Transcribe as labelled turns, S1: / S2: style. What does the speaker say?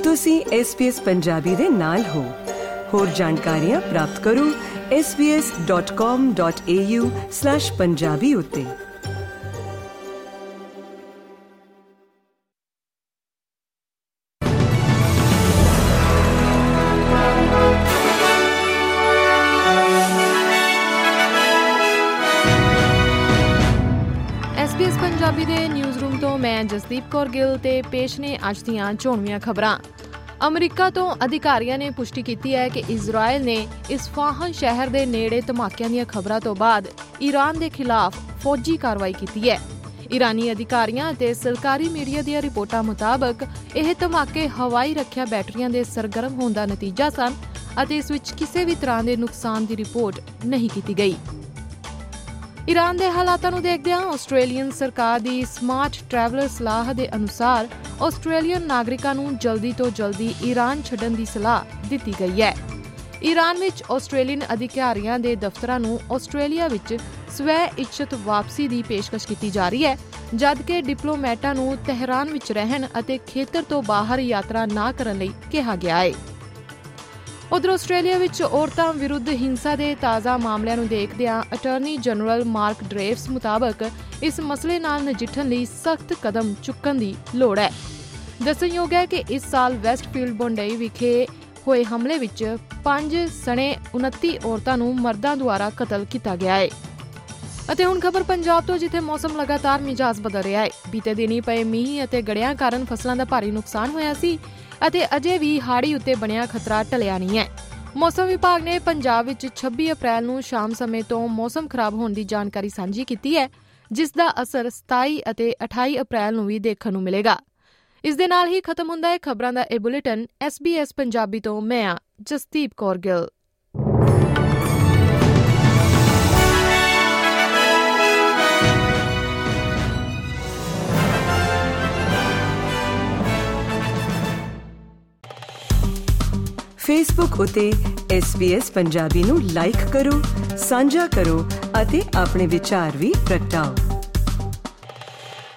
S1: ਤੁਸੀਂ SBS ਪੰਜਾਬੀ ਦੇ ਨਾਲ ਹੋ। ਹੋਰ ਜਾਣਕਾਰੀਆਂ ਪ੍ਰਾਪਤ ਕਰੋ sbs.com.au/punjabi ਉੱਤੇ।
S2: SBS ਪੰਜਾਬੀ ਦੇ ਨਿਊਜ਼ ਰੂਮ ਤੋਂ ਮੈਂ ਜਸਦੀਪ ਕੌਰ ਗਿੱਲ ਤੇ ਪੇਸ਼ ਨੇ ਅੱਜ ਦੀਆਂ ਚੋਣਵੀਆਂ ਖਬਰਾਂ। ਅਮਰੀਕਾ ਤੋਂ ਅਧਿਕਾਰੀਆਂ ਨੇ ਪੁਸ਼ਟੀ ਕੀਤੀ ਹੈ ਕਿ ਇਜ਼ਰਾਈਲ ਨੇ ਇਸਫਾਹਾਨ ਸ਼ਹਿਰ ਦੇ ਨੇੜੇ ਧਮਾਕਿਆਂ ਦੀਆਂ ਖਬਰਾਂ ਤੋਂ ਬਾਅਦ ਈਰਾਨ ਦੇ ਖਿਲਾਫ ਫੌਜੀ ਕਾਰਵਾਈ ਕੀਤੀ ਹੈ। ਈਰਾਨੀ ਅਧਿਕਾਰੀਆਂ ਅਤੇ ਸਰਕਾਰੀ ਮੀਡੀਆ ਦੀਆਂ ਰਿਪੋਰਟਾਂ ਮੁਤਾਬਕ ਇਹ ਧਮਾਕੇ ਹਵਾਈ ਰੱਖਿਆ ਬੈਟਰੀਆਂ ਦੇ ਸਰਗਰਮ ਹੋਣ ਦਾ ਨਤੀਜਾ ਸਨ ਅਤੇ ਇਸ ਵਿੱਚ ਕਿਸੇ ਵੀ ਤਰ੍ਹਾਂ ਦੇ ਨੁਕਸਾਨ ਦੀ ਰਿਪੋਰਟ ਨਹੀਂ ਕੀਤੀ ਗਈ। ਈਰਾਨ ਦੇ ਹਾਲਾਤਾਂ ਨੂੰ ਦੇਖਦਿਆਂ ਆਸਟ੍ਰੇਲੀਅਨ ਸਰਕਾਰ ਦੀ ਸਮਾਰਟ ਟਰੈਵਲਰ ਸਲਾਹ ਦੇ ਅਨੁਸਾਰ ਆਸਟ੍ਰੇਲੀਅਨ ਨਾਗਰਿਕਾਂ ਨੂੰ ਜਲਦੀ ਤੋਂ ਜਲਦੀ ਈਰਾਨ ਛੱਡਣ ਦੀ ਸਲਾਹ ਦਿੱਤੀ ਗਈ ਹੈ। ਈਰਾਨ ਵਿੱਚ ਆਸਟ੍ਰੇਲੀਅਨ ਅਧਿਕਾਰੀਆਂ ਦੇ ਦਫ਼ਤਰਾਂ ਨੂੰ ਆਸਟ੍ਰੇਲੀਆ ਵਿੱਚ ਸਵੈ-ਇੱਛਤ ਵਾਪਸੀ ਦੀ ਪੇਸ਼ਕਸ਼ ਕੀਤੀ ਜਾ ਰਹੀ ਹੈ, ਜਦਕਿ ਡਿਪਲੋਮੈਟਾਂ ਨੂੰ ਤਹਿਰਾਨ ਵਿੱਚ ਰਹਿਣ ਅਤੇ ਖੇਤਰ ਤੋਂ ਬਾਹਰ ਯਾਤਰਾ ਨਾ ਕਰਨ ਲਈ ਕਿਹਾ ਗਿਆ ਹੈ। ਉਧਰ ਆਸਟ੍ਰੇਲੀਆ ਵਿੱਚ ਔਰਤਾਂ ਵਿਰੁੱਧ ਹਿੰਸਾ ਦੇ ਤਾਜ਼ਾ ਮਾਮਲਿਆਂ ਨੂੰ ਦੇਖਦਿਆਂ ਅਟਾਰਨੀ ਜਨਰਲ ਮਾਰਕ ਡਰੇਵਸ ਮੁਤਾਬਕ ਇਸ ਮਸਲੇ ਨਾਲ ਨਜਿੱਠਣ ਲਈ ਸਖਤ ਕਦਮ ਚੁੱਕਣ ਦੀ ਲੋੜ ਹੈ। ਦੱਸਣਯੋਗ ਹੈ ਕਿ ਇਸ ਸਾਲ ਵੈਸਟਫੀਲਡ ਬੌਂਡਈ ਵਿਖੇ ਹੋਏ ਹਮਲੇ ਵਿੱਚ 5 ਸਣੇ 29 ਔਰਤਾਂ ਨੂੰ ਮਰਦਾਂ ਦੁਆਰਾ ਕਤਲ ਕੀਤਾ ਗਿਆ ਹੈ। ਅਤੇ ਹੁਣ ਖਬਰ ਪੰਜਾਬ ਤੋਂ, ਜਿੱਥੇ ਮੌਸਮ ਲਗਾਤਾਰ ਮਿਜਾਜ਼ ਬਦਲ ਰਿਹਾ ਹੈ। ਬੀਤੇ ਦਿਨੀ ਪਏ ਮੀਂਹ ਅਤੇ ਗੜਿਆਂ ਕਾਰਨ ਫਸਲਾਂ ਦਾ ਭਾਰੀ ਨੁਕਸਾਨ ਹੋਇਆ ਸੀ ਅਤੇ ਅਜੇ ਵੀ ਹਾੜੀ ਉੱਤੇ ਬਣਿਆ ਖਤਰਾ ਟਲਿਆ ਨਹੀਂ ਹੈ। ਮੌਸਮ ਵਿਭਾਗ ਨੇ ਪੰਜਾਬ ਵਿੱਚ 26 ਅਪ੍ਰੈਲ ਨੂੰ ਸ਼ਾਮ ਸਮੇਂ ਤੋਂ ਮੌਸਮ ਖਰਾਬ ਹੋਣ ਦੀ ਜਾਣਕਾਰੀ ਸਾਂਝੀ ਕੀਤੀ ਹੈ, ਜਿਸ ਦਾ ਅਸਰ 27 ਅਤੇ 28 ਅਪ੍ਰੈਲ ਨੂੰ ਵੀ ਦੇਖਣ ਨੂੰ ਮਿਲੇਗਾ। ਇਸ ਦੇ ਨਾਲ ਹੀ ਖਤਮ ਹੁੰਦਾ ਹੈ ਖਬਰਾਂ ਦਾ ਇਹ ਬੁਲੇਟਿਨ। SBS ਪੰਜਾਬੀ ਤੋਂ ਮੈਂ ਜਸਦੀਪ ਕੌਰ ਗਿੱਲ।
S1: ਫੇਸਬੁੱਕ ਉਤੇ SBS ਪੰਜਾਬੀ ਨੂੰ ਲਾਈਕ ਕਰੋ, ਸਾਂਝਾ ਕਰੋ ਅਤੇ ਆਪਣੇ ਵਿਚਾਰ ਵੀ ਪ੍ਰਗਟਾਓ।